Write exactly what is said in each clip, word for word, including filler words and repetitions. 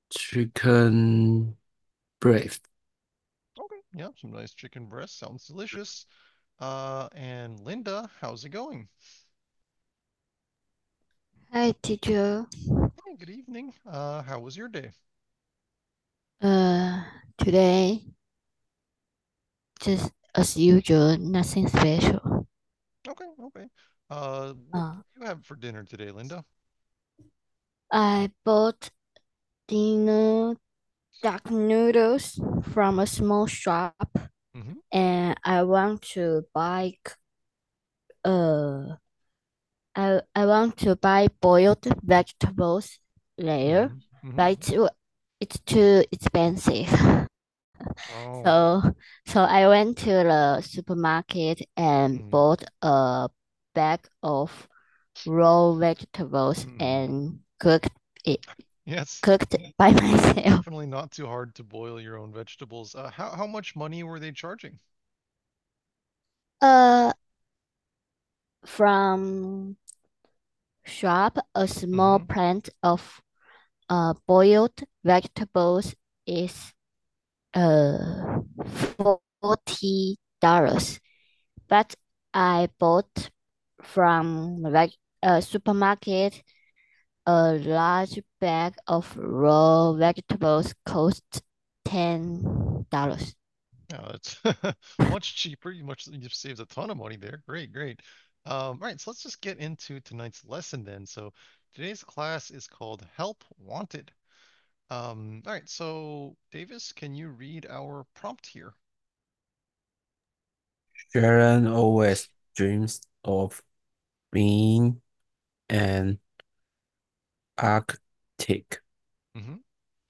chicken breast. Okay, yeah, some nice chicken breast. Sounds delicious. Uh, and Linda, how's it going? Hi, teacher. Hey, good evening. Uh, how was your day? Uh, Today, just as usual, nothing special. Okay, okay. Uh, what Uh, did you have for dinner today, Linda? I bought dinner duck noodles from a small shop, Mm-hmm, and I want to buy uh, I I want to buy boiled vegetables later, mm-hmm, mm-hmm. but it's too, it's too expensive. Oh, So so I went to the supermarket and mm-hmm, bought a bag of raw vegetables mm-hmm. and cooked it Yes, cooked it by myself. definitely not too hard to boil your own vegetables. Uh, how how much money were they charging? Uh, from shop, a small Mm-hmm. plant of uh boiled vegetables is uh forty dollars, but I bought from the veg uh, supermarket. A large bag of raw vegetables costs ten dollars. Yeah, it's much cheaper. You much you've saved a ton of money there. Great, great. Um, all right, so let's just get into tonight's lesson then. So today's class is called Help Wanted. Um, all right, so Davis, can you read our prompt here? Sharon always dreams of being an architect. Hmm.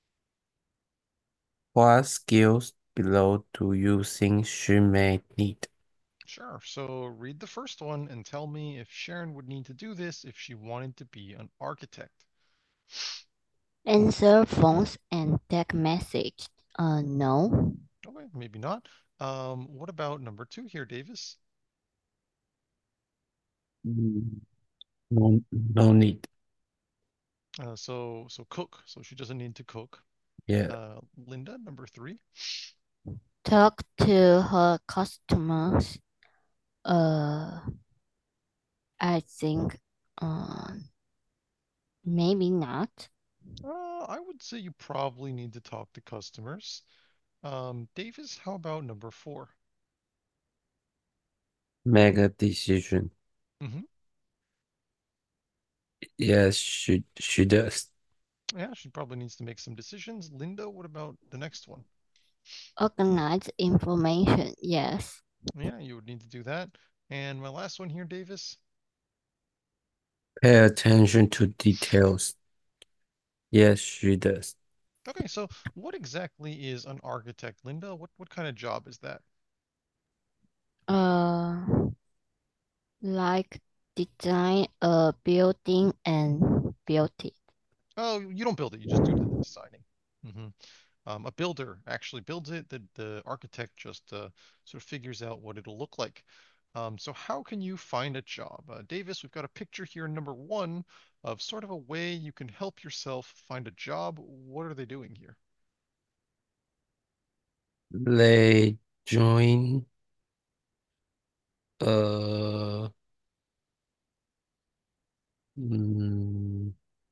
What skills below do you think she may need? Sure. So read the first one and tell me if Sharon would need to do this if she wanted to be an architect. Answer phones and text message. Uh, no. Okay, maybe not. Um, what about number two here, Davis? Mm, No, no need. Uh, so so cook. So she doesn't need to cook. Yeah. Uh, Linda, number three. Talk to her customers. Uh, I think, uh, maybe not. Uh, I would say you probably need to talk to customers. Um, Davis, how about number four? Make a decision. Hmm. Yes, she she does. Yeah, she probably needs to make some decisions. Linda, what about the next one? Organize information. Yes. Yeah, you would need to do that. And my last one here, Davis. Pay attention to details. Yes, she does. Okay, so what exactly is an architect, Linda? What what kind of job is that? Uh, like design a building and build it. Oh, you don't build it, you just do the designing. Hmm. Um, a builder actually builds it. The the architect just uh, sort of figures out what it'll look like. Um, so how can you find a job? Uh, Davis, we've got a picture here, number one, of sort of a way you can help yourself find a job. What are they doing here? They join uh, mm,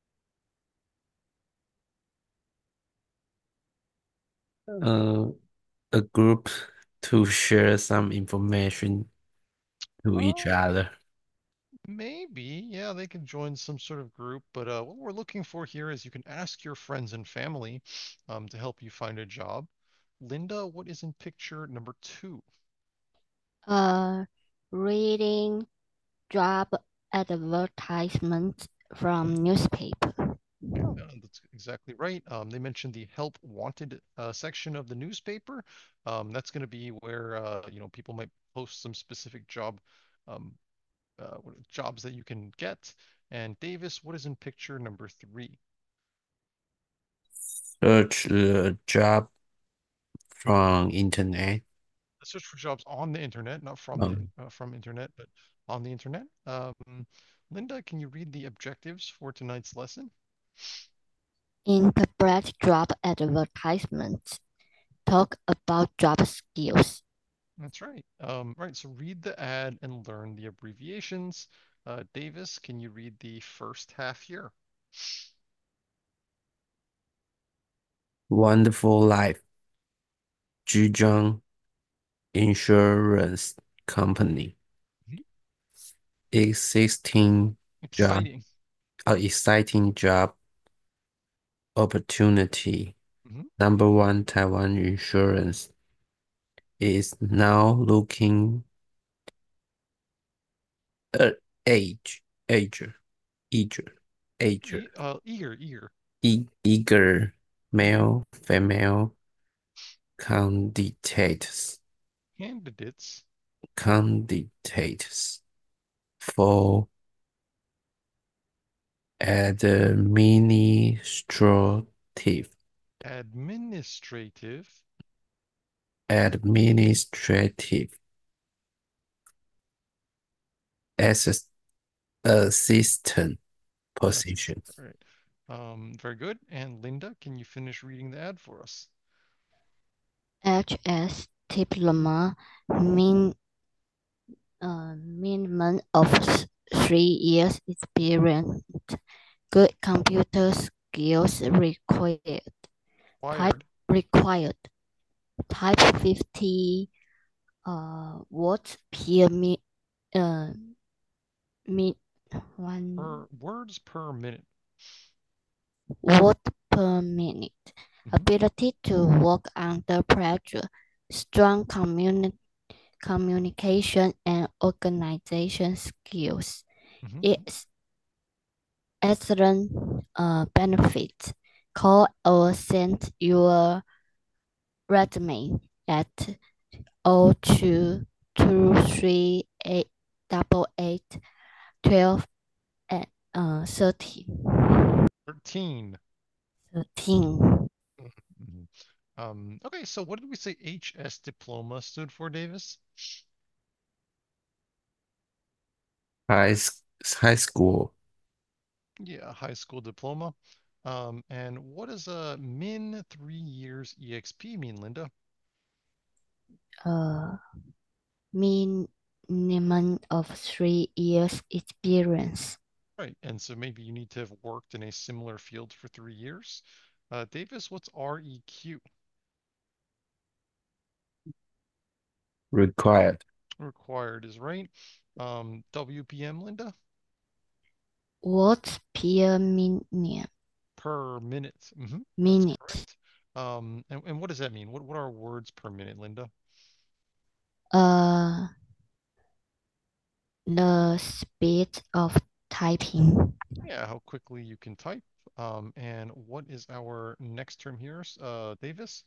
uh, a group to share some information to each Um, other. maybe, yeah, they can join some sort of group, but uh, what we're looking for here is you can ask your friends and family um, to help you find a job. Linda, what is in picture number two? Uh, Reading job advertisements from newspaper. Yeah, no, that's exactly right. Um, they mentioned the help wanted uh, section of the newspaper. Um, that's going to be where uh, you know people might post some specific job um, uh, what- jobs that you can get. And Davis, what is in picture number three? Search the job from internet. Search for jobs on the internet, not from the Um, uh, from internet, but on the internet. Um, Linda, can you read the objectives for tonight's lesson? In the bread job advertisements, talk about job skills. That's right. Um, right, so read the ad and learn the abbreviations. Uh, Davis, can you read the first half here? Wonderful Life, Zhejiang Insurance Company, Mhm. existing job, Exciting. uh, exciting job opportunity. Mhm. Number one Taiwan Insurance is now looking at age, ager, eager, ager, E- uh, eager, eager. e eager male, female candidates, Candidates. candidates for administrative, Administrative. administrative assist, assistant Assistant. positions. All right. Um, very good. And Linda, can you finish reading the ad for us? H S diploma mean uh, minimum of three years experience. Good computer skills required. Type Wired. required. Type fifty uh words per mi uh mi one Per words per minute. word per minute. Mhm. Ability to work under pressure. Strong communi- communication and organization skills. Mhm. It's excellent uh, benefits. Call or send your resume at O two two three eight double eight twelve at uh thirty thirteen. thirteen. Mhm. Um, okay, so what did we say H S diploma stood for, Davis? High, s- high school Yeah, high school diploma. Um, and what does a min three years E X P mean, Linda? Uh minimum of three years experience. Right, and so maybe you need to have worked in a similar field for three years. Uh, Davis, what's R E Q? required. Required is right. Um, W P M, Linda? What's per minute? Per minute. Hmm. That's Minute. correct. Um, and, and what does that mean? What what are words per minute, Linda? Uh the speed of typing. Yeah, how quickly you can type. Um, and what is our next term here, uh, Davis?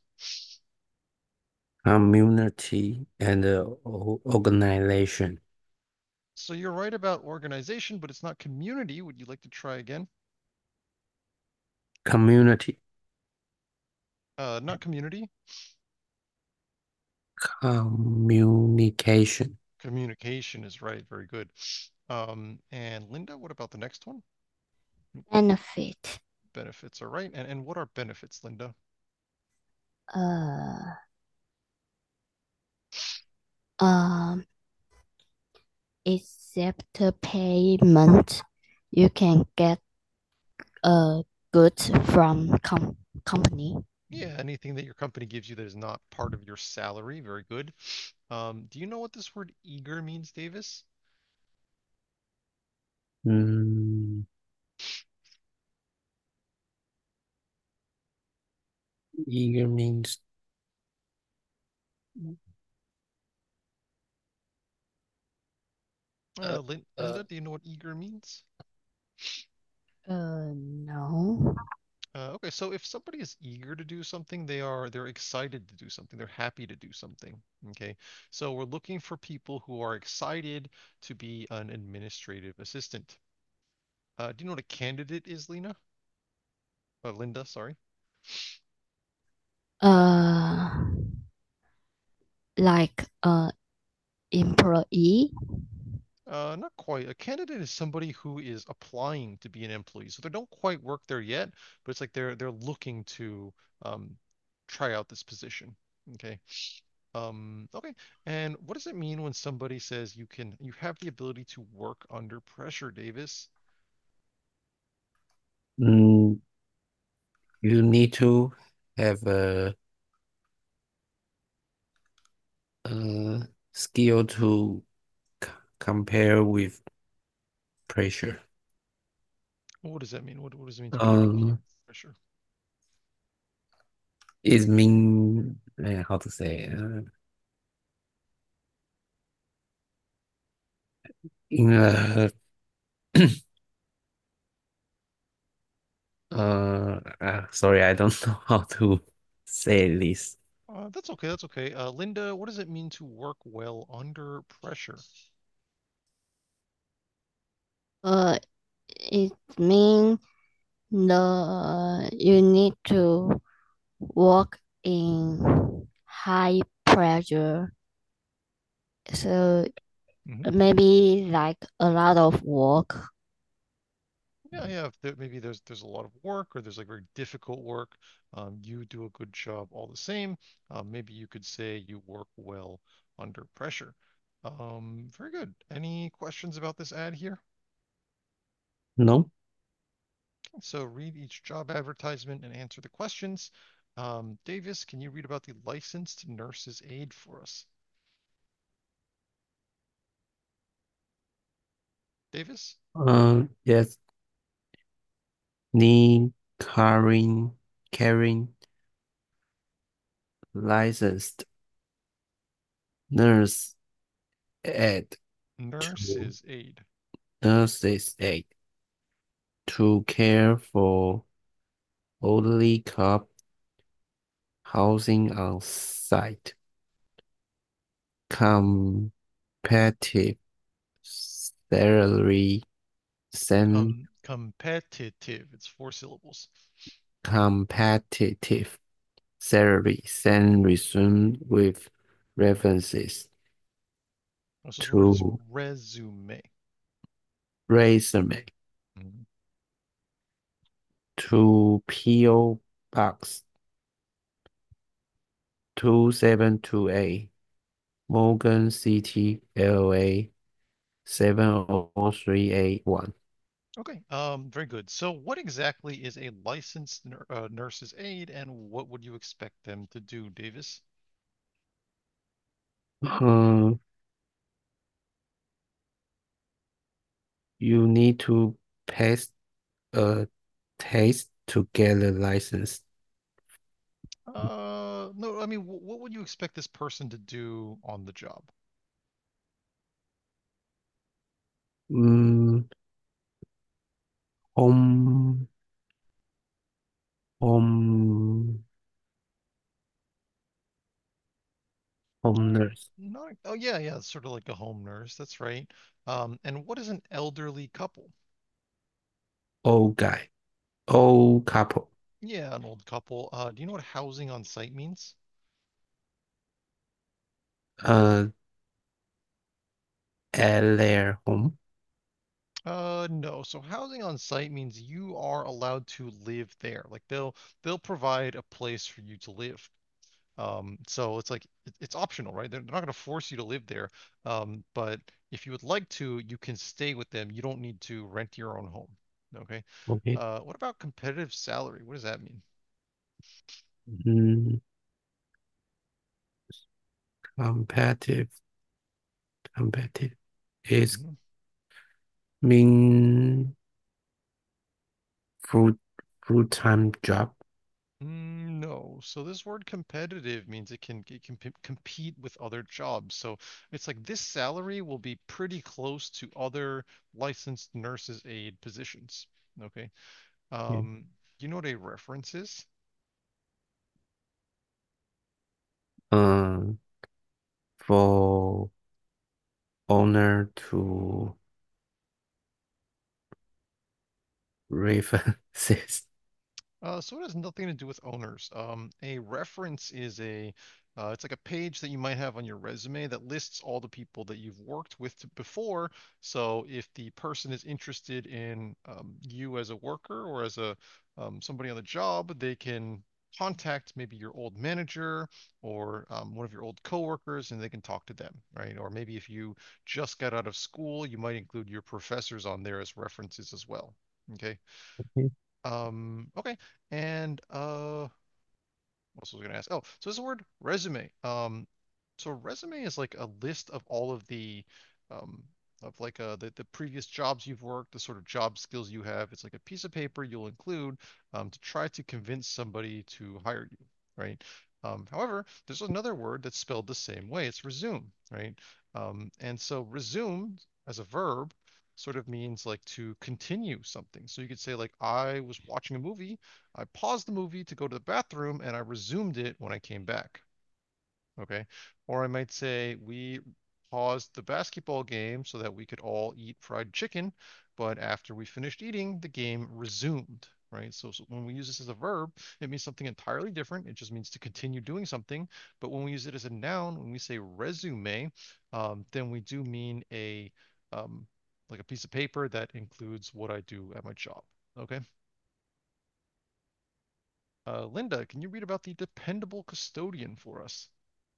Community and uh, o- organization. So you're right about organization, but it's not community. Would you like to try again? Community. Uh, not community. Communication. Communication is right. Very good. Um, and Linda, what about the next one? Benefit. Benefits are right. And and what are benefits, Linda? Uh, um, except payment, you can get uh goods from com company. Yeah, anything that your company gives you that is not part of your salary. Very good. Um, do you know what this word eager means, Davis? Mm, eager means uh, Uh, Lin uh, Linda, do you know what eager means? Uh, no. Uh, okay, so if somebody is eager to do something, they are they're excited to do something. They're happy to do something. Okay, so we're looking for people who are excited to be an administrative assistant. Uh, do you know what a candidate is, Lena? Uh, Linda, sorry. Uh, like uh employee. Uh, not quite. A candidate is somebody who is applying to be an employee. So they don't quite work there yet, but it's like they're they're looking to um, try out this position. Okay. Um, okay. And what does it mean when somebody says you can you have the ability to work under pressure, Davis? Mm, you need to have a, a skill to c- compare with pressure. What does that mean? What what does it mean to work under Um, pressure? it mean uh, how to say uh, in a uh, uh sorry, I don't know how to say this. Uh, that's okay. That's okay. Uh, Linda, what does it mean to work well under pressure? Uh, it means the you need to work in high pressure. So Hmm. maybe like a lot of work. Yeah, yeah. If there, maybe there's there's a lot of work or there's like very difficult work. Um, you do a good job all the same. Um, maybe you could say you work well under pressure. Um, very good. Any questions about this ad here? No. So read each job advertisement and answer the questions. Um, Davis, can you read about the licensed nurse's aide for us? Davis? Uh, yes, need carrying carrying licensed nurse aid to Nurse's aide. nurses aid to care for elderly couple housing on site. Competitive salary, same Com competitive. It's four syllables. competitive salary, same resume with references Oh, so the word is to resume. resume Mhm. to P O Box two seven two eight, Morgan City, L A seven oh three eight one. Okay, um, very good. So what exactly is a licensed nur uh, nurse's aide and what would you expect them to do, Davis? Uh, you need to pass a test to get a license. Uh, no, I mean, wh what would you expect this person to do on the job? Mm, home, home, home Uh, nurse. not, oh yeah, yeah, it's sort of like a home nurse. That's right. Um, and what is an elderly couple? Old guy. Old couple. Yeah, an old couple. Uh, do you know what housing on site means? Uh, at their home. Uh, no. So housing on site means you are allowed to live there. Like they'll they'll provide a place for you to live. Um, so it's like it- it's optional, right? They're, they're not going to force you to live there. Um, but if you would like to, you can stay with them. You don't need to rent your own home. Okay. Okay. Uh, what about competitive salary? What does that mean? Mm, competitive. Competitive. Is Mhm. mean full full time job. Mm, no. So this word competitive means it can it can p- compete with other jobs. So it's like this salary will be pretty close to other licensed nurses aid positions. Okay. Yeah. Um, do you know what a reference is? Um, for owner to references. Uh, so it has nothing to do with owners. Um, a reference is a, uh, it's like a page that you might have on your resume that lists all the people that you've worked with before. So if the person is interested in um, you as a worker or as a um, somebody on the job, they can contact maybe your old manager or um, one of your old coworkers, and they can talk to them, right? Or maybe if you just got out of school, you might include your professors on there as references as well. Okay. Okay. Um, okay. And uh what else was I gonna ask? Oh, so there's the word resume. Um, so a resume is like a list of all of the um of like uh the, the previous jobs you've worked, the sort of job skills you have. It's like a piece of paper you'll include um to try to convince somebody to hire you, right? Um, however, there's another word that's spelled the same way. It's resume, right? Um, and so resume as a verb sort of means like to continue something. So you could say like I was watching a movie, I paused the movie to go to the bathroom, and I resumed it when I came back. Okay. Or I might say we paused the basketball game so that we could all eat fried chicken, but after we finished eating, the game resumed, right? So, so when we use this as a verb, it means something entirely different. It just means to continue doing something. But when we use it as a noun, when we say resume, um, then we do mean a um, like a piece of paper that includes what I do at my job. Okay. Uh, Linda, can you read about the dependable custodian for us?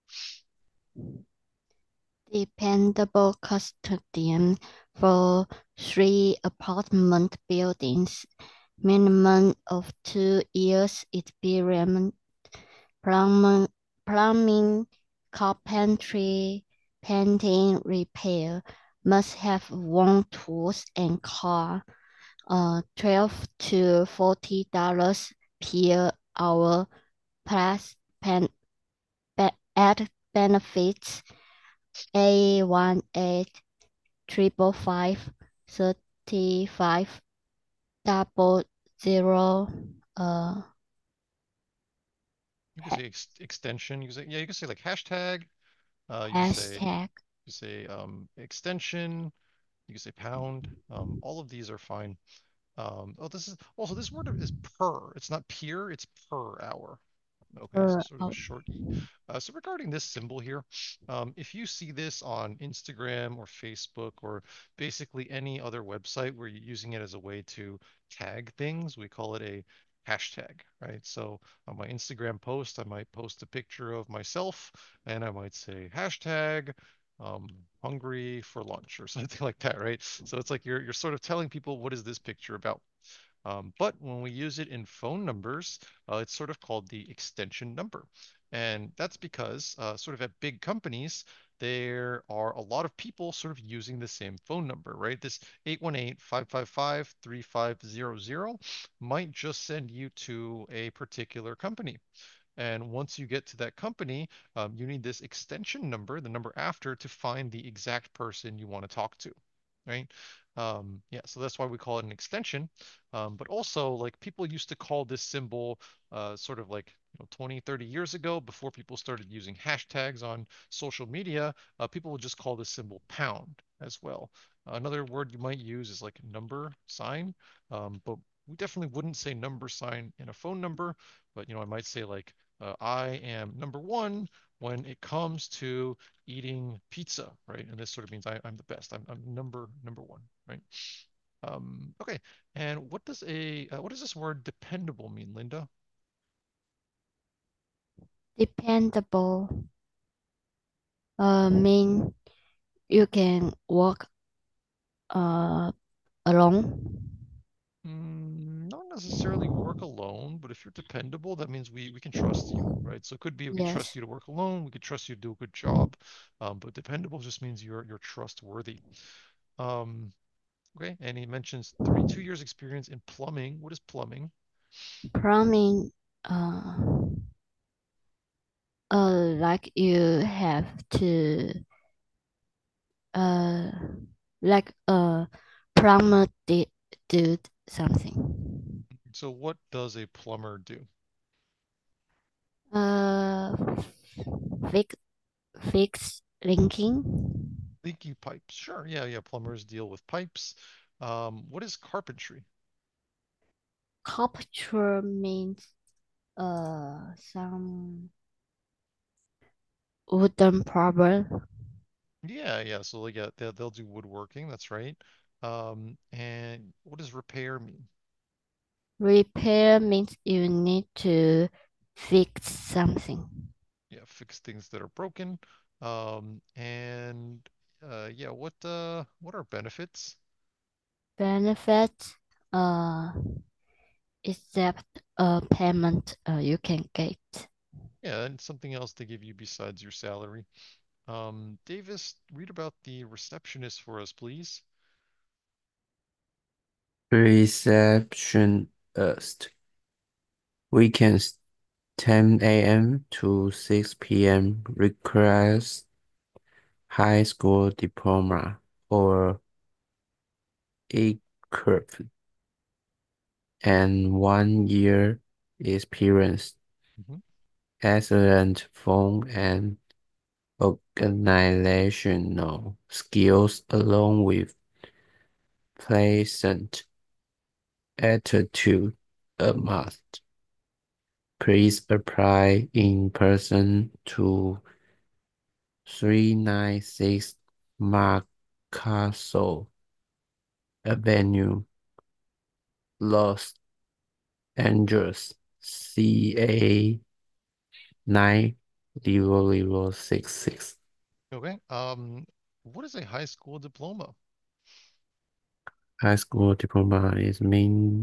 Dependable custodian for three apartment buildings, minimum of two years experience, plumbing, plumbing, carpentry, painting, repair, must have one tools and car, uh, twelve to forty dollars per hour plus pen, be, add benefits A one eight triple five thirty five double zero uh You can say ex extension. You can say, yeah, you can say like hashtag. Uh, you can say, hashtag you say um, extension. You can say pound. Um, all of these are fine. Um, oh, this is also this word is per. It's not peer. It's per hour. Okay, so per sort of a hour. short E. Uh, so regarding this symbol here, um, if you see this on Instagram or Facebook or basically any other website where you're using it as a way to tag things, we call it a hashtag, right? So on my Instagram post, I might post a picture of myself and I might say hashtag um, hungry for lunch or something like that, right? So it's like you're you're sort of telling people what is this picture about. Um, but when we use it in phone numbers, uh, it's sort of called the extension number. And that's because, uh, sort of at big companies, there are a lot of people sort of using the same phone number, right? This eight one eight, five five five, three five zero zero might just send you to a particular company. And once you get to that company, um, you need this extension number, the number after, to find the exact person you want to talk to, right? Um, yeah, so that's why we call it an extension. Um, but also, like people used to call this symbol uh, sort of like you know, twenty, thirty years ago, before people started using hashtags on social media, uh, people would just call this symbol pound as well. Another word you might use is like number sign, um, but we definitely wouldn't say number sign in a phone number, but you know, I might say like uh, I am number one when it comes to eating pizza, right? And this sort of means I, I'm the best. I'm, I'm number number one, right? Um, okay. And what does a uh, what does this word dependable mean, Linda? Dependable uh mean you can work uh alone. Mm, not necessarily work alone, but if you're dependable, that means we we can trust you, right? So it could be we can trust Yes. you to work alone, we could trust you to do a good job, um, but dependable just means you're you're trustworthy. Um, okay. And he mentions three two years experience in plumbing. What is plumbing? Plumbing uh uh like you have to uh like a plumber did do something. So what does a plumber do? Uh fix fix linking. Leaky pipes. Sure. Yeah, yeah. Plumbers deal with pipes. Um, what is carpentry? Sculpture means uh some wooden problem. Yeah, yeah. So like, yeah, they'll they'll do woodworking. That's right. Um, and what does repair mean? Repair means you need to fix something. Yeah, fix things that are broken. Um, and uh, yeah, what uh, what are benefits? Benefits uh except a payment uh, you can get. Yeah, and something else they give you besides your salary. Um, Davis, read about the receptionist for us, please. Receptionist. Weekends ten a m to six p m requires high school diploma or equivalent and one year experience. Hmm. Excellent phone and organizational skills along with pleasant attitude a must. Please apply in person to three ninety-six Marcasso Avenue, Los Angeles, C A nine zero zero six six. Okay. Um, what is a high school diploma? High school diploma is mean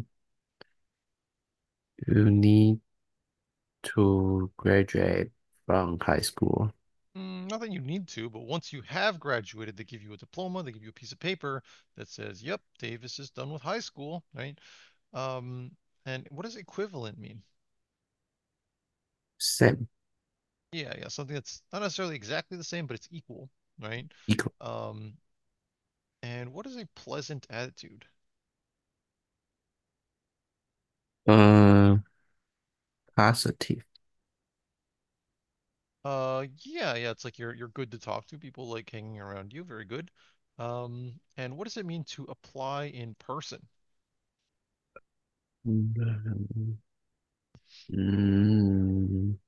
you need to graduate from high school. Mm, not that you need to, but once you have graduated, they give you a diploma, they give you a piece of paper that says, "Yep, Davis is done with high school," right? Um, and what does equivalent mean? Same Yeah, yeah, something that's not necessarily exactly the same, but it's equal, right? equal. Um, and what is a pleasant attitude? Uh, Positive. Uh, yeah, yeah, it's like you're you're good to talk to. People like hanging around you. Very good. Um, and what does it mean to apply in person? Mm, mm,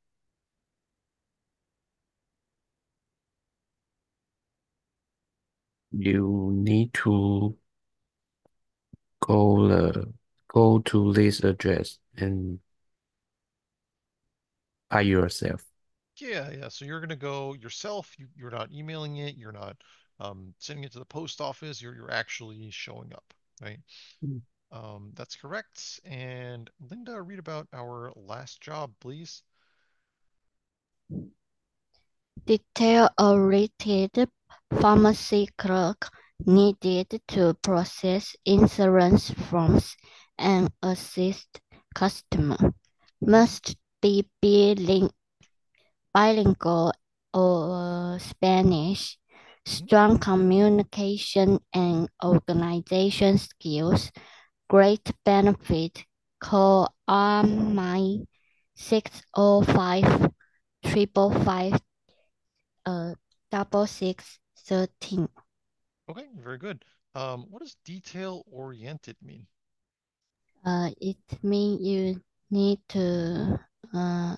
you need to go the go to this address and by yourself. Yeah, yeah. So you're gonna go yourself. You, you're not emailing it. You're not um, sending it to the post office. You're you're actually showing up, right? Um, that's correct. And Linda, read about our last job, please. Detail oriented pharmacy clerk needed to process insurance forms and assist customer. Hmm. Must be biling- bilingual or Spanish. Hmm. Strong communication and organization skills. Great benefit. Call R M I six oh five triple five uh double six thirteen. Okay, very good. Um, what does detail oriented mean? Uh, it means you need to uh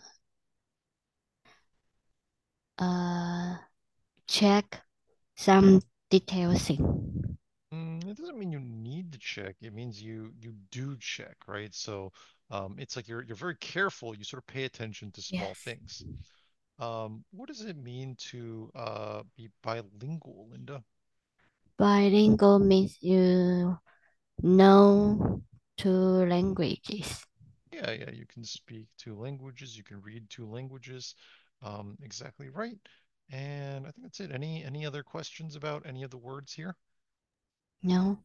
uh check some details in. Mm, it doesn't mean you need to check. It means you you do check, right? So um, it's like you're you're very careful. You sort of pay attention to small Yes. things. Um, what does it mean to uh, be bilingual, Linda? Bilingual means you know two languages. Yeah, yeah, you can speak two languages. You can read two languages. Um, exactly right. And I think that's it. Any any other questions about any of the words here? No.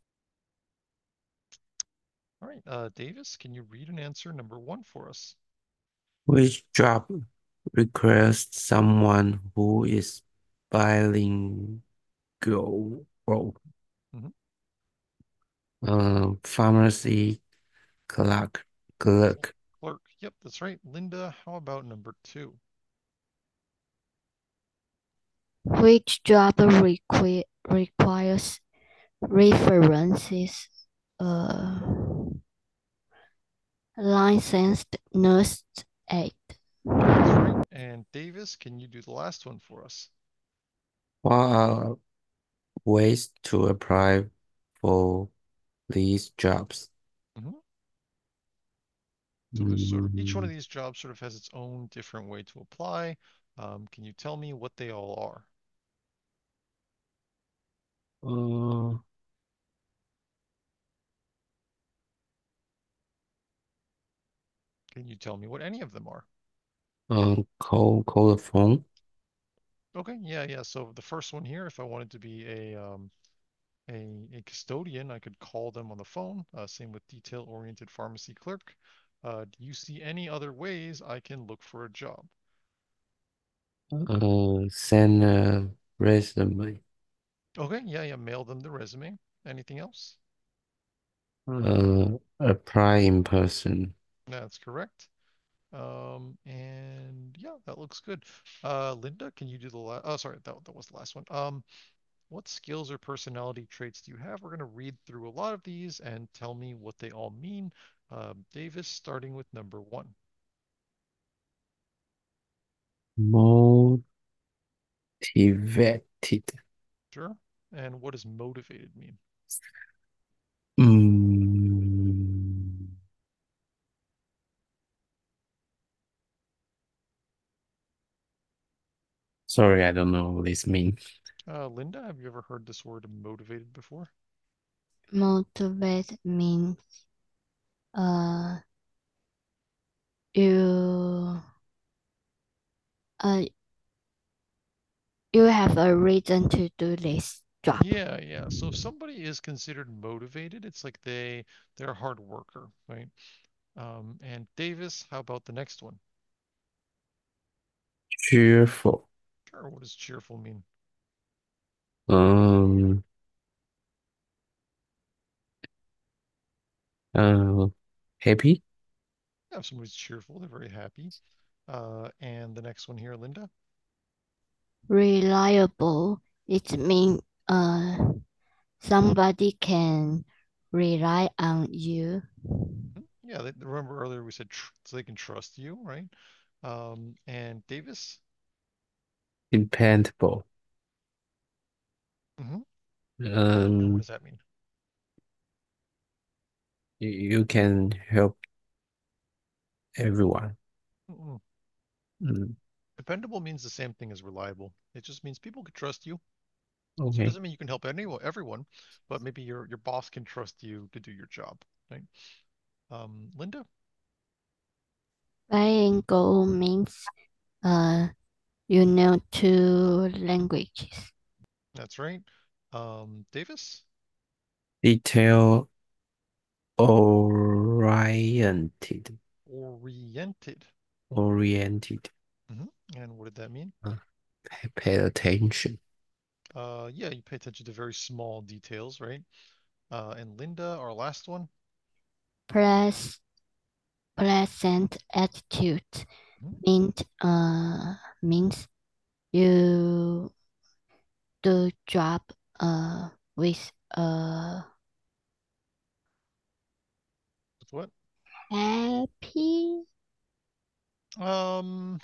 All right, uh, Davis, can you read and answer number one for us? Which job requires someone who is bilingual? Hmm. Uh, pharmacy clerk, clerk. Clerk. Yep, that's right. Linda, how about number two? Which job requi- requires references? Uh, licensed nurse aide. That's right. And Davis, can you do the last one for us? What are ways to apply for these jobs? Mhm. So there's sort of each one of Mm, these jobs sort of has its own different way to apply. Um, can you tell me what they all are? uh, Can you tell me what any of them are? uh, call call the phone. Okay, yeah, yeah. So the first one here, if I wanted to be a um, a, a custodian, I could call them on the phone. Uh, same with detail-oriented pharmacy clerk. Uh, do you see any other ways I can look for a job? Uh, send a resume. Okay, yeah, yeah. Mail them the resume. Anything else? Uh, apply in person. That's correct. Um, and yeah, that looks good. Uh, Linda, can you do the last? Oh, sorry, that that was the last one. Um, what skills or personality traits do you have? We're going to read through a lot of these and tell me what they all mean. Um, Davis, starting with number one. Motivated. Sure. And what does motivated mean? Mm, sorry, I don't know what this means. Uh, Linda, have you ever heard this word motivated before? Motivate means uh you uh you have a reason to do this job. Yeah, yeah. So if somebody is considered motivated, it's like they they're a hard worker, right? Um, and Davis, how about the next one? Cheerful. Sure. What does cheerful mean? Um, uh, happy. Yeah, if somebody's cheerful, they're very happy. Uh, and the next one here, Linda. Reliable. It means uh somebody can rely on you. Mhm. Yeah, they, remember earlier we said tr so they can trust you, right? Um, and Davis. Dependable. Hmm. And what Um, does that mean? you, you can help everyone. Mm-mm. Mm, Dependable means the same thing as reliable. It just means people can trust you. So it okay. doesn't mean you can help anyone, everyone, but maybe your your boss can trust you to do your job, right? Um, Linda. Bilingual means uh you know two languages. That's right. Um, Davis. Detail oriented. Oriented. Oriented. Hmm. And what did that mean? Uh, pay, pay attention. Uh, yeah, you pay attention to very small details, right? Uh, and Linda, our last one. Plus pleasant attitude Mhm. means uh means you do job uh with uh With what? happy. Um,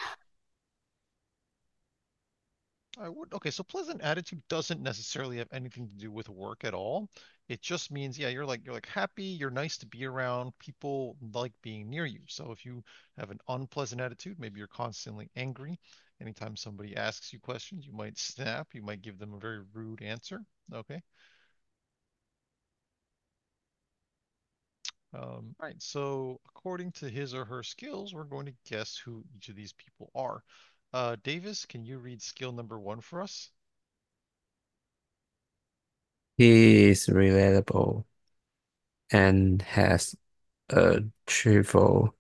I would, okay, so pleasant attitude doesn't necessarily have anything to do with work at all. It just means, yeah, you're like you're like happy, you're nice to be around, people like being near you. So if you have an unpleasant attitude, maybe you're constantly angry. Anytime somebody asks you questions, you might snap, you might give them a very rude answer. Okay. Um, right, so according to his or her skills, we're going to guess who each of these people are. Uh, Davis, can you read skill number one for us? He is relatable and has a cheerful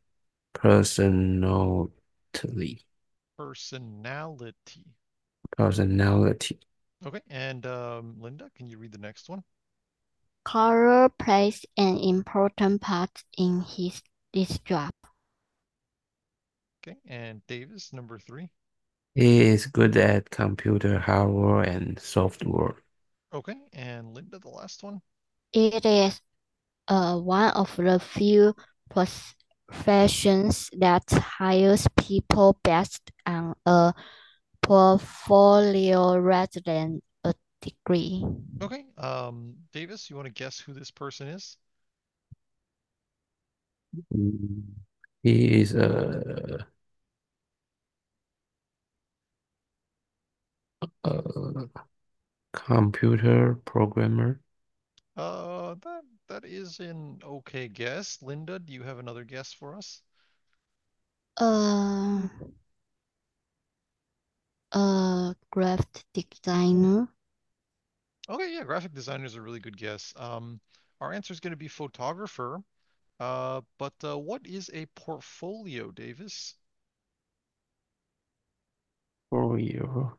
personality. Personality. Personality. Okay, and um, Linda, can you read the next one? Color plays an important part in his this job. Okay, and Davis, number three. He is good at computer hardware and software. Okay, and Linda, the last one. It is uh one of the few pos professions that hires people based on a portfolio rather than a degree. Okay. Um, Davis, you want to guess who this person is? Mm, He is a, a computer programmer. Uh, that that is an okay guess. Linda, do you have another guess for us? A, a graphic designer. Okay, yeah, graphic designer is a really good guess. Um, our answer is going to be photographer. Uh, but uh, what is a portfolio, Davis? For you.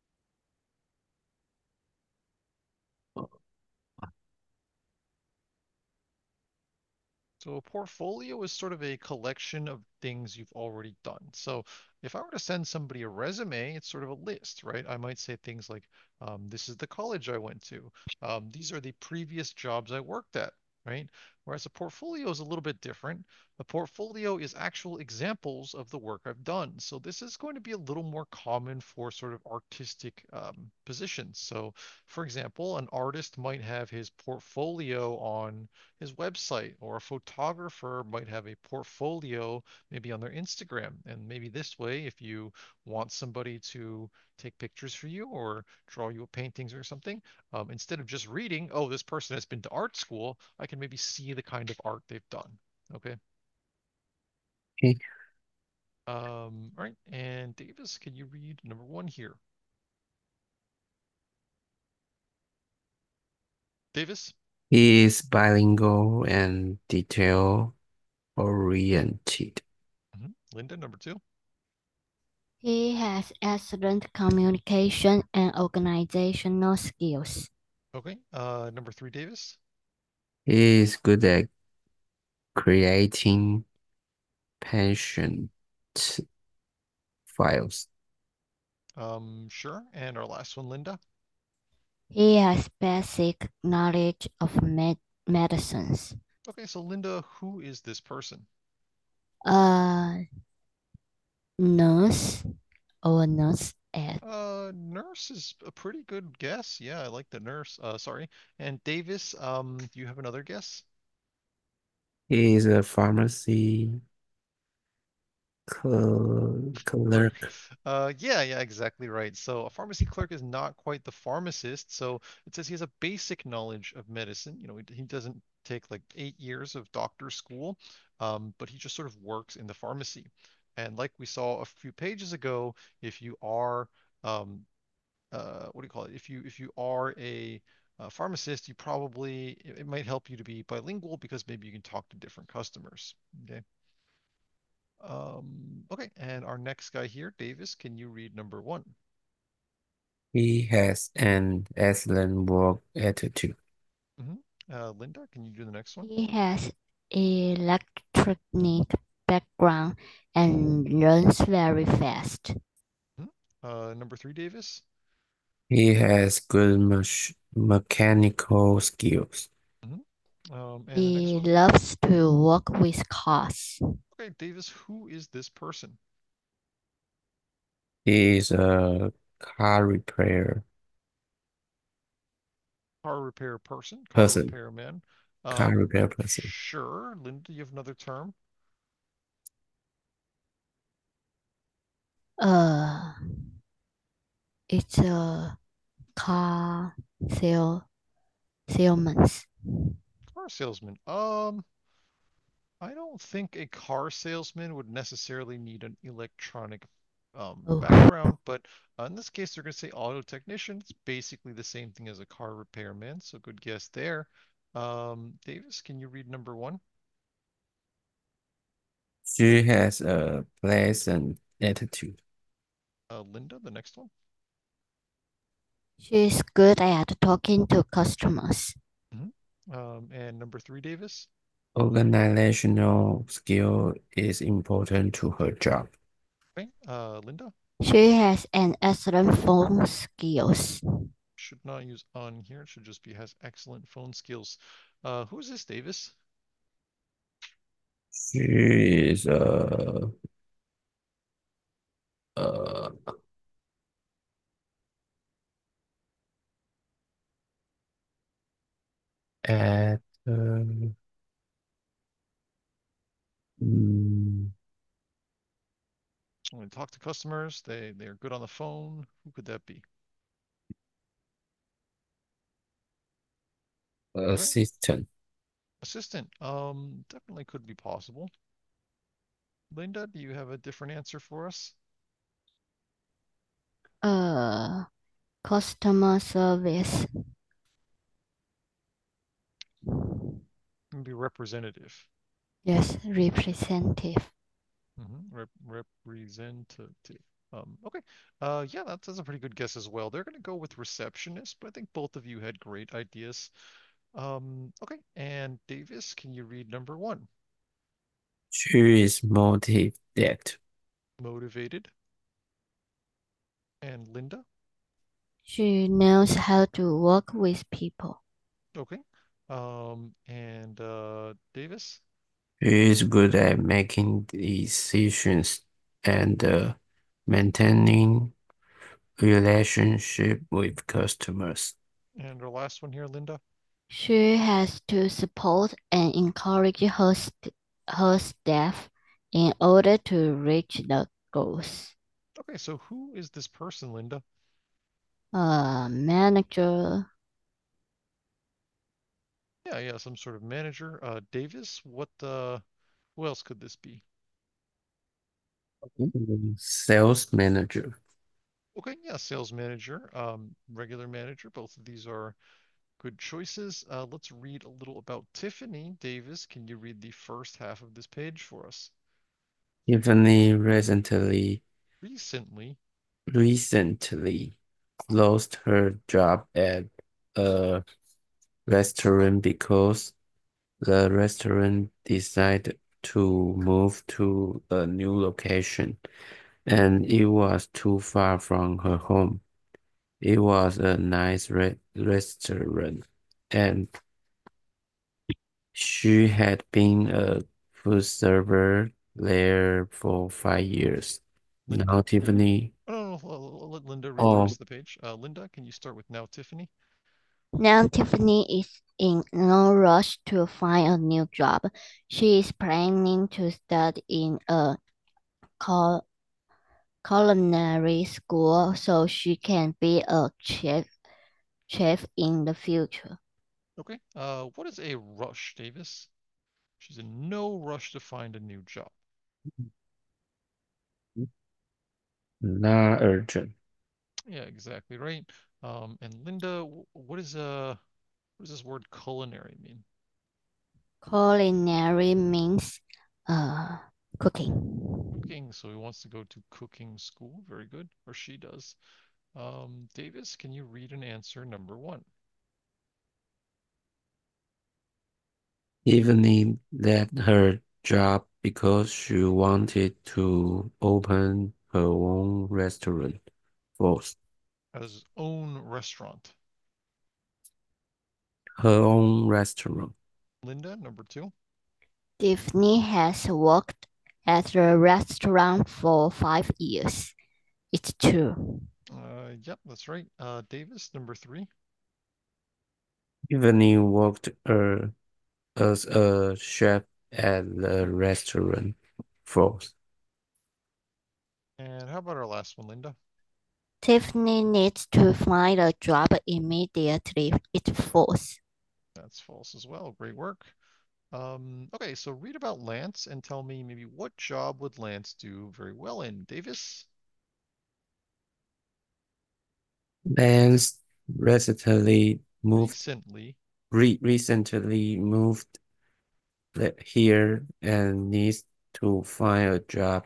So a portfolio is sort of a collection of things you've already done. So if I were to send somebody a resume, it's sort of a list, right? I might say things like, um, this is the college I went to. Um, these are the previous jobs I worked at, right? Whereas a portfolio is a little bit different. A portfolio is actual examples of the work I've done. So this is going to be a little more common for sort of artistic um, positions. So for example, an artist might have his portfolio on his website, or a photographer might have a portfolio maybe on their Instagram. And maybe this way, if you want somebody to take pictures for you or draw you paintings or something, um, instead of just reading, oh, this person has been to art school, I can maybe see the kind of art they've done. Okay. Okay. Um, all right. And Davis, can you read number one here? Davis? He is bilingual and detail oriented. Mhm. Linda, number two. He has excellent communication and organizational skills. Okay. Uh, number three, Davis. He is good at creating patient files. Um, sure. And our last one, Linda. He has basic knowledge of med- medicines. Okay, so Linda, who is this person? A nurse or nurse at Uh, nurse is a pretty good guess. Yeah, I like the nurse. Uh, sorry. And Davis, um, do you have another guess? He is a pharmacy cl- Clerk. clerk. Uh, yeah, yeah, exactly right. So a pharmacy clerk is not quite the pharmacist. So it says he has a basic knowledge of medicine. You know, he, he doesn't take like eight years of doctor school, um, but he just sort of works in the pharmacy. And like we saw a few pages ago, if you are um, uh, what do you call it? If you if you are a, uh pharmacist, you probably it, it might help you to be bilingual because maybe you can talk to different customers. Okay. Um, okay, and our next guy here, Davis, can you read number one? He has an excellent work attitude. Hmm. Uh, Linda, can you do the next one? he has electronic background and learns very fast. Hmm. Uh, number three, Davis. He has good mach mechanical skills. Hmm. Um, and the next He one. loves to work with cars. Okay, Davis, who is this person? He is a car repair Car repair person, car person. repair man. Car Um, repair person. sure. Linda, do you have another term? Uh, it's a car sale salesman. Car salesman. Um, I don't think a car salesman would necessarily need an electronic um, Oh, background, but uh, in this case, they're going to say auto technician. It's basically the same thing as a car repairman, so good guess there. Um, Davis, can you read number one? She has a pleasant attitude. Uh, Linda, the next one. she's good at talking to customers. Hmm. Um, and number three, Davis. Organizational skill is important to her job. Okay. Uh, Linda, She has an excellent phone skills. should not use on here. It should just be has excellent phone skills. Uh, who is this, Davis? She is uh uh at uh, mm, When we talk to customers, they they're good on the phone. Who could that be? Okay, assistant. assistant. Um, definitely could be possible. Linda, do you have a different answer for us? Uh, Customer service. Maybe representative. Yes, representative. Mm-hmm. Rep representative. Um, okay. Uh, yeah, that's, that's a pretty good guess as well. They're going to go with receptionist, but I think both of you had great ideas. Um, okay. And Davis, can you read number one? She is motivated. Motivated. And Linda? She knows how to work with people. Okay. Um, and uh, Davis? She is good at making decisions and uh, maintaining relationship with customers. And our last one here, Linda? She has to support and encourage her, st- her staff in order to reach the goals. Okay, so who is this person, Linda? Uh, manager, Yeah, yeah, some sort of manager. Uh, Davis, what uh, who else could this be? Sales manager. Okay, yeah, sales manager, um, regular manager. Both of these are good choices. Uh, let's read a little about Tiffany. Davis, can you read the first half of this page for us? Tiffany recently Recently, recently lost her job at a restaurant because the restaurant decided to move to a new location and it was too far from her home. It was a nice re restaurant and she had been a food server there for five years. Linda? Now Tiffany, Oh, no, no, no, let Linda read the oh, rest of the page. Uh, Linda, can you start with now, Tiffany? now Tiffany is in no rush to find a new job. She is planning to study in a cul- culinary school so she can be a chef chef in the future. Okay. Uh, what is a rush, Davis? She's in no rush to find a new job. not urgent. Yeah, exactly right. Um, and Linda, wh- what is uh, what does this word culinary mean? Culinary means uh, cooking. Cooking. So he wants to go to cooking school. Very good. Or she does. Um, Davis, can you read and answer number one? Evening left her job because she wanted to open her own restaurant first. As own restaurant. Her own restaurant. Linda, number two. Tiffany has worked at the restaurant for five years. It's true. Uh, yep, that's right. Uh, Davis, number three. Evening worked uh, as a chef at the restaurant first. And how about our last one, Linda? Tiffany needs to find a job immediately. It's false. That's false as well. Great work. Um, okay, so read about Lance and tell me maybe what job would Lance do very well in. Davis? Lance recently moved Recently. re recently moved le- here and needs to find a job.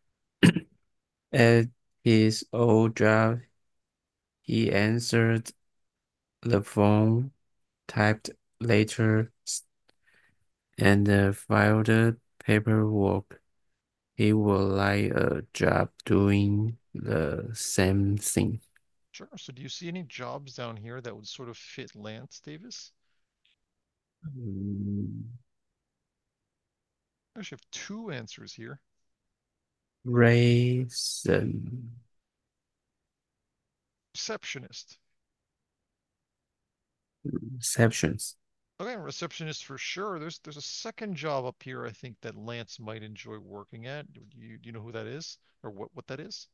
At his old job, he answered the phone, typed letters, and uh, filed paperwork. He would like a job doing the same thing. Sure. So do you see any jobs down here that would sort of fit Lance, Davis? Mm, actually have two answers here. Raisin. Receptionist. Receptions. Okay, receptionist for sure. There's there's a second job up here I think that Lance might enjoy working at. Do you do you know who that is? Or what what that is?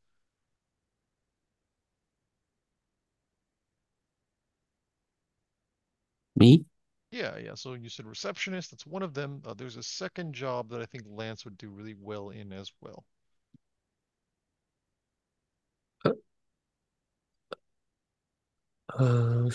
Me? Yeah, yeah. So you said receptionist, that's one of them. Uh, there's a second job that I think Lance would do really well in as well. Uh, uh,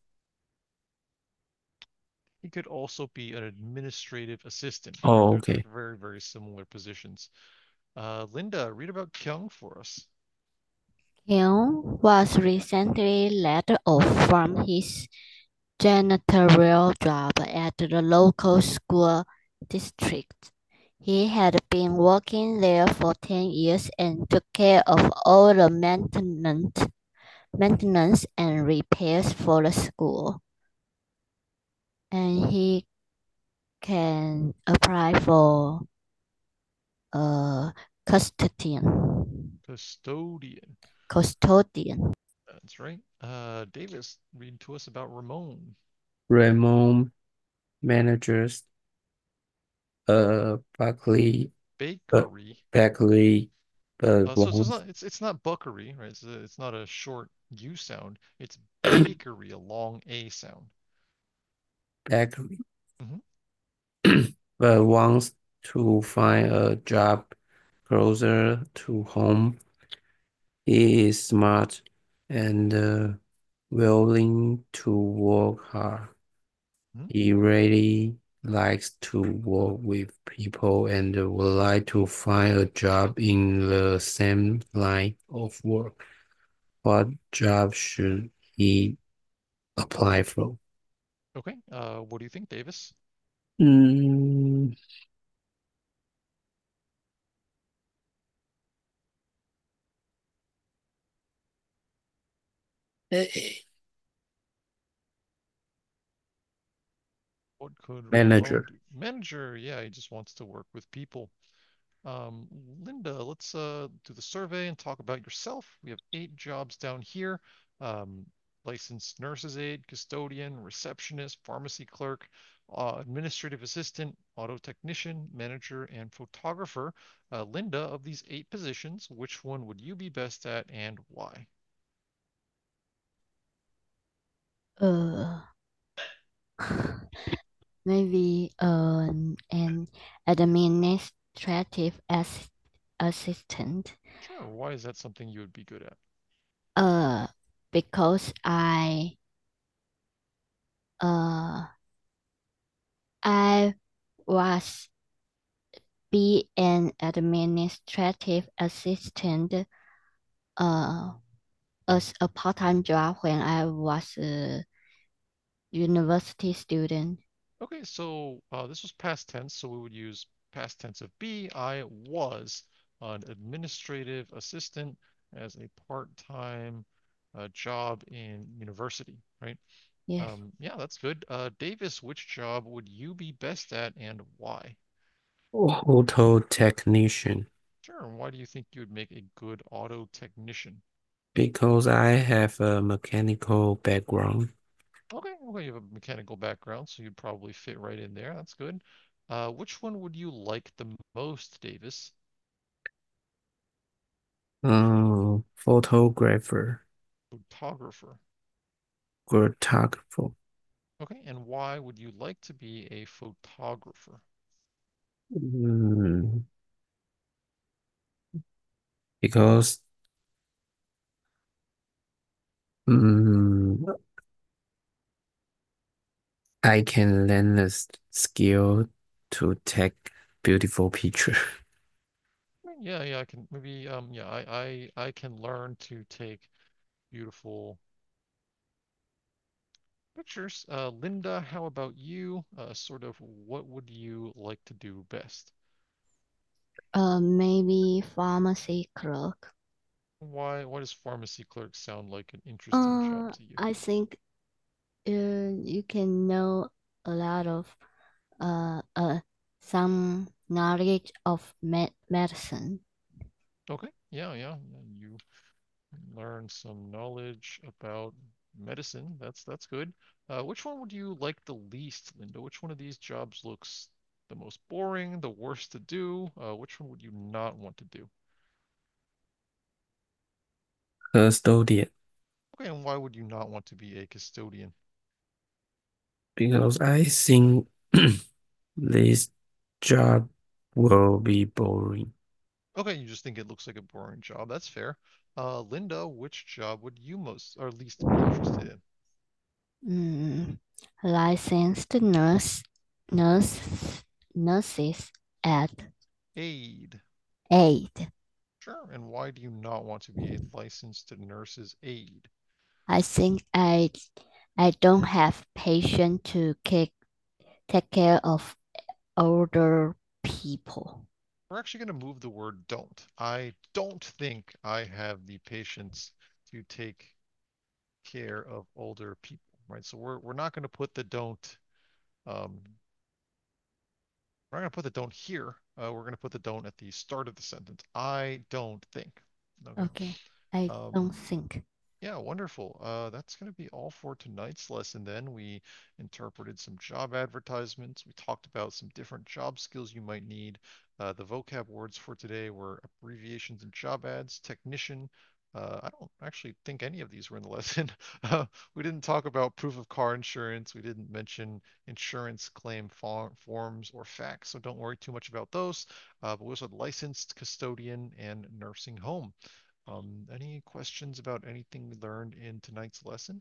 He could also be an administrative assistant, right? oh, They're they're okay. very, very similar positions. Uh, Linda, read about Kyung for us. Hyun was recently laid off from his janitorial job at the local school district. He had been working there for ten years and took care of all the maintenance, maintenance and repairs for the school. And he can apply for a custodian. Custodian. Custodian. That's right. Uh, Davis, read to us about Ramon. Ramon managers uh Buckley but Bakery. Beckley but Uh, so, so it's won't not it's it's not Buckery, right? It's a, it's not a short U sound. It's bakery, a long A sound. Beckley Hmm. but wants to find a job closer to home. He is smart and uh, willing to work hard. Hmm. He really likes to work with people and would like to find a job in the same line of work. What job should he apply for? Okay. Uh, what do you think, Davis? Mm, eh, What could Ramon manager. do? Manager, yeah, he just wants to work with people. Um, Linda, let's uh, do the survey and talk about yourself. We have eight jobs down here. Um, licensed nurse's aide, custodian, receptionist, pharmacy clerk, uh, administrative assistant, auto technician, manager, and photographer. Uh, Linda, of these eight positions, which one would you be best at and why? Uh, maybe um, an administrative ass assistant. Sure, why is that something you would be good at? Uh, because I uh I was be an administrative assistant uh as a part-time job when I was a university student. Okay, so uh, this was past tense, so we would use past tense of be. I was an administrative assistant as a part-time uh, job in university, right? Yes. Um, yeah, that's good. Uh, Davis, which job would you be best at and why? Auto technician. Sure, and why do you think you would make a good auto technician? Because I have a mechanical background. Okay, okay, you have a mechanical background, so you'd probably fit right in there. That's good. Uh, which one would you like the most, Davis? Uh, photographer. Photographer. Photographer. Okay, and why would you like to be a photographer? Mm, because mm, I can learn the s- skill to take beautiful picture. Yeah, yeah, I can maybe um yeah, I I I can learn to take beautiful pictures. Uh, Linda, how about you? Uh, sort of what would you like to do best? Uh, maybe pharmacy clerk. Why why does pharmacy clerk sound like an interesting job Uh, to you? I think uh, you can know a lot of uh, uh, some knowledge of med medicine. Okay, yeah, yeah, yeah, you learn some knowledge about medicine. That's that's good. Uh, which one would you like the least, Linda? Which one of these jobs looks the most boring, the worst to do? Uh, which one would you not want to do? Custodian, Okay, and why would you not want to be a custodian? because I think this job will be boring. Okay, you just think it looks like a boring job. That's fair. Uh, Linda, which job would you most or least be interested in? Mm, licensed nurse, nurse, nurses at Aide. aid. Sure. And why do you not want to be a licensed nurse's aide? I think I I don't have patience to take take care of older people. We're actually going to move the word don't. I don't think I have the patience to take care of older people, right? So we're we're not going to put the don't um we're not going to put the don't here. Uh, we're going to put the don't at the start of the sentence. I don't think. Okay. Okay, I Um, don't think. Yeah, wonderful. Uh, that's going to be all for tonight's lesson then. We interpreted some job advertisements. We talked about some different job skills you might need. Uh, the vocab words for today were abbreviations and job ads, technician. Uh, I don't actually think any of these were in the lesson. Uh, we didn't talk about proof of car insurance. We didn't mention insurance claim for forms or facts, so don't worry too much about those. Uh, but we also had licensed, custodian, and nursing home. Um, any questions about anything we learned in tonight's lesson?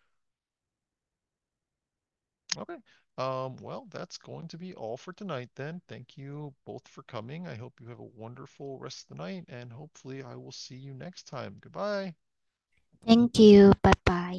Okay. Um, well, that's going to be all for tonight then. Thank you both for coming. I hope you have a wonderful rest of the night, and hopefully I will see you next time. Goodbye. Thank you. Bye bye.